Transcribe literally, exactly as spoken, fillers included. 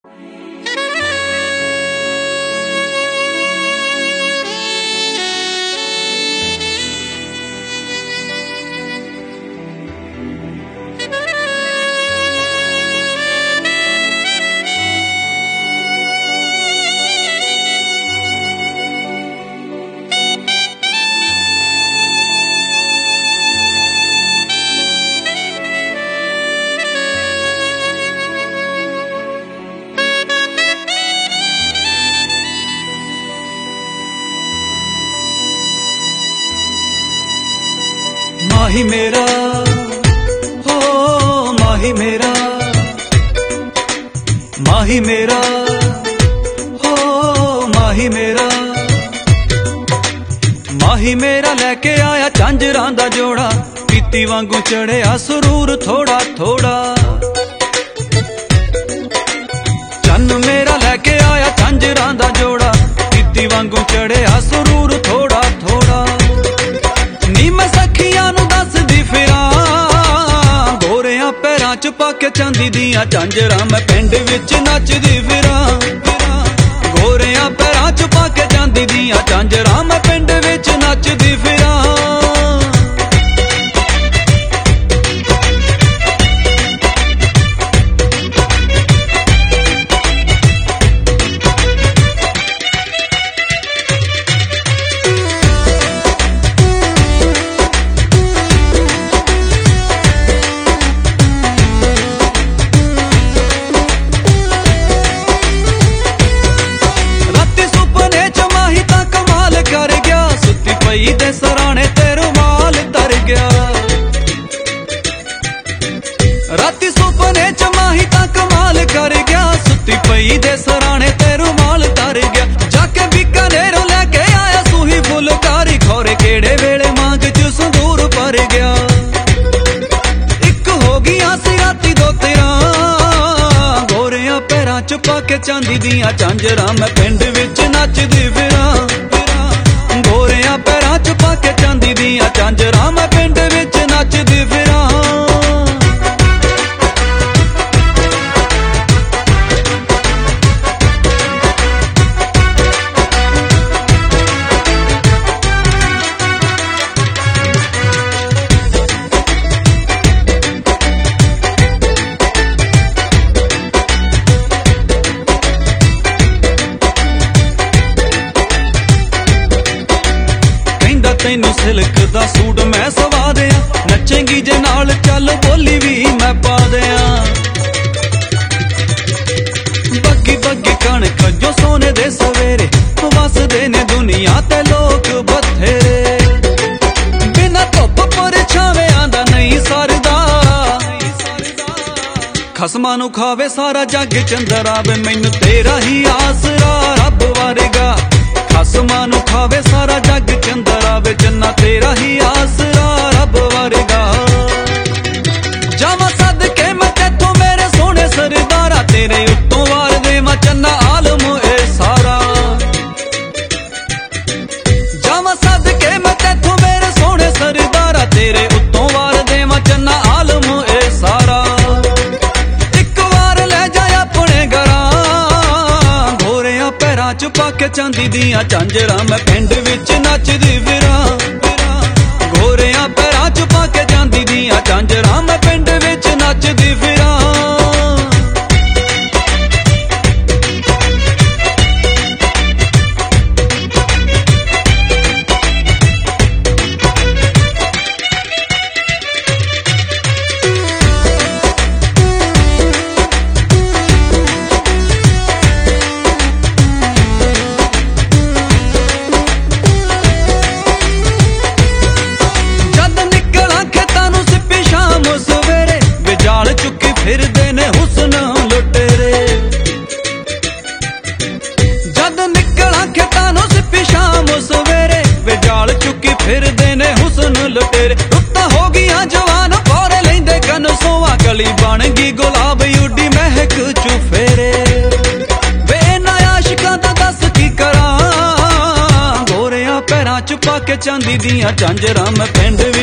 माही मेरा हो माही मेरा, माही मेरा हो माही मेरा, माही मेरा लेके आया झांजरां दा जोड़ा, पीती वांगू चढ़िया सुरूर थोड़ा थोड़ा। चन्न मेरा लेके आया झांजरां दा जोड़ा, पीती वांगू चढ़िया सुरूर थोड़ा थोड़ा। नी मैं सखियां नू दसदी फिरां, गोरियां पैरां च पाके चांदी दियां झांजरां, मैं पिंड विच नचदी फिरां। गोरियां पैरां च पाके चांदी दियां झांजरां, मैं पिंड विच नचदी फिरां। दे सराणे ते रुमाल तर गया, राती सुपने च माही ता कमाल कर गया, सुती पई दे सराणे ते रुमाल तर गया। जाके बीकानेरों लेके आया सूही फुलकारी, खौरे केड़े वेले मांग च संदूर भर गया। एक हो गया सी राती दो तेरा, गोरियां पैरां च पाके चांदी दियां झांजरां, मैं पिंड विच नचदी फिरां। गोरियां पैरां च पाके चांदी दियां झांजरां, मैं पिंड विच नचदी फिरां। तैनू सिल्क दा सूट मैं सवा दियां, नचेंगी जे नाल चल बोली भी मैं पा दियां। बग्गी बग्गी कणक जो सोने दे सवेरे, वसदे ने दुनिया ते लोग बथेरे। बिना धुप परछावे आंदा नहीं सरदा, खसमां नू खावे सारा जग चंदरा, वे मैनू तेरा ही आसरा रब वारेगा। खसमां नू खावे सारा जग चंदरा, वे चन्ना तेरा ही आसरा रब वारेगा। जावा सदके मैं तैथों मेरे सोने सरदारा, तेरे उत्तों वार दे मैं चन्ना आलम ए सारा। जावा सदके मैं तैथों मेरे सोने सरदारा, तेरे उत्तों वार दे मैं चन्ना आलम ए सारा। एक वार ले जाए अपने घरां, गोरियां पैरां च पाके चांदी दियां झांजरां, मैं पिंड विच नचदी फिरां। गोरियां पैरां च पाके चांदी दियां झांजरां, मैं पिंड विच नचदी फिरां। फिरदे ने हुस्न लुटेरे, जद निकला खेतां नूं सिप्पी शाम सवेरे, वे जाल चुकी फिरदे ने हुस्न लुटेरे। रुत्तां हो गईयां जवान भौरे लैंदे कन सोआ, गली बन गई गुलाब उड्डी महक चुफेरे। वे इन्हां आशिकां दा दस की करां, गोरियां पैरां च पाके चांदी दियां झांजरां, मैं पिंड